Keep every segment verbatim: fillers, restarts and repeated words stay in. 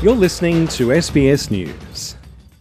You're listening to S B S News.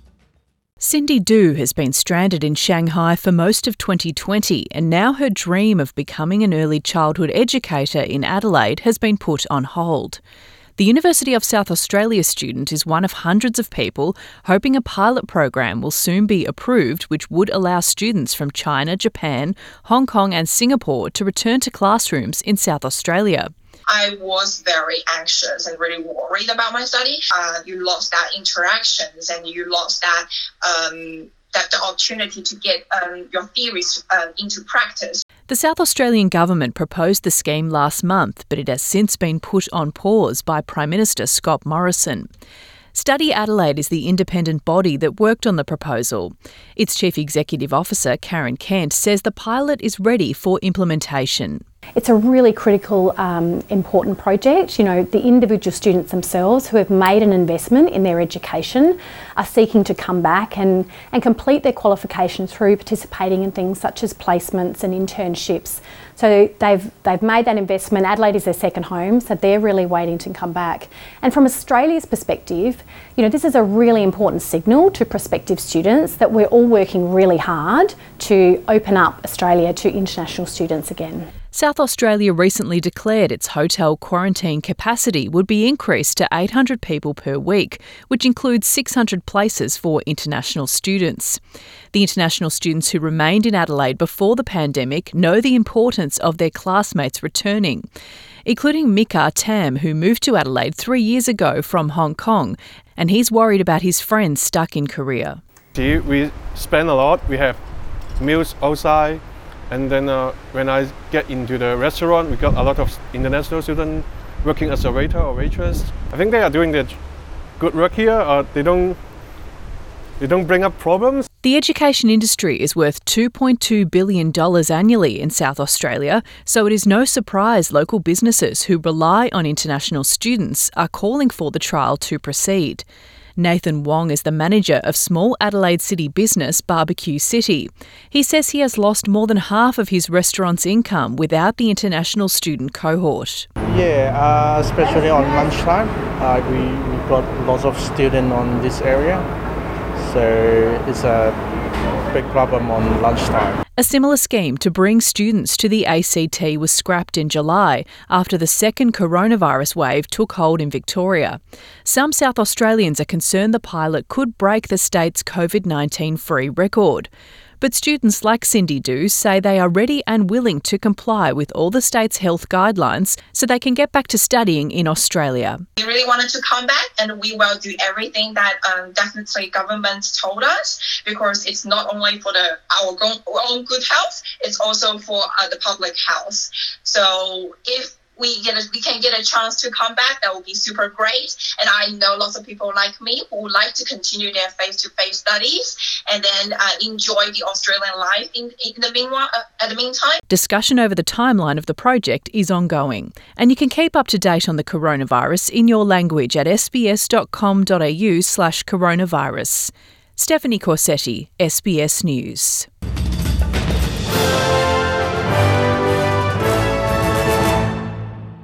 Cindy Du has been stranded in Shanghai for most of twenty twenty, and now her dream of becoming an early childhood educator in Adelaide has been put on hold. The University of South Australia student is one of hundreds of people hoping a pilot program will soon be approved which would allow students from China, Japan, Hong Kong and Singapore to return to classrooms in South Australia. I was very anxious and really worried about my study. Uh, you lost that interactions and you lost that um, that the opportunity to get um, your theories uh, into practice. The South Australian government proposed the scheme last month, but it has since been put on pause by Prime Minister Scott Morrison. Study Adelaide is the independent body that worked on the proposal. Its Chief Executive Officer, Karen Kent, says the pilot is ready for implementation. It's a really critical, um, important project. You know, the individual students themselves who have made an investment in their education are seeking to come back and, and complete their qualification through participating in things such as placements and internships. So they've they've made that investment. Adelaide is their second home, so they're really waiting to come back. And from Australia's perspective, you know, this is a really important signal to prospective students that we're all working really hard to open up Australia to international students again. South Australia recently declared its hotel quarantine capacity would be increased to eight hundred people per week, which includes six hundred places for international students. The international students who remained in Adelaide before the pandemic know the importance of their classmates returning, including Mika Tam, who moved to Adelaide three years ago from Hong Kong, and he's worried about his friends stuck in Korea. We spend a lot, we have meals outside. And then uh, when I get into the restaurant, we got a lot of international students working as a waiter or waitress. I think they are doing their good work here. Uh, they don't they don't bring up problems. The education industry is worth two point two billion dollars annually in South Australia, so it is no surprise local businesses who rely on international students are calling for the trial to proceed. Nathan Wong is the manager of small Adelaide city business Barbecue City. He says he has lost more than half of his restaurant's income without the international student cohort. Yeah, uh, especially on lunchtime. Uh, we, we got lots of students on this area, so it's a big problem on lunchtime. A similar scheme to bring students to the A C T was scrapped in July after the second coronavirus wave took hold in Victoria. Some South Australians are concerned the pilot could break the state's COVID nineteen free record. But students like Cindy Du say they are ready and willing to comply with all the state's health guidelines so they can get back to studying in Australia. We really wanted to come back, and we will do everything that um, definitely government told us, because it's not only for the our own good health, it's also for uh, the public health. So if we get a, we can get a chance to come back, that would be super great. And I know lots of people like me who would like to continue their face-to-face studies and then uh, enjoy the Australian life in, in the meanwhile. Uh, at the meantime, discussion over the timeline of the project is ongoing, and you can keep up to date on the coronavirus in your language at sbs.com.au slash coronavirus. Stephanie Corsetti, S B S News.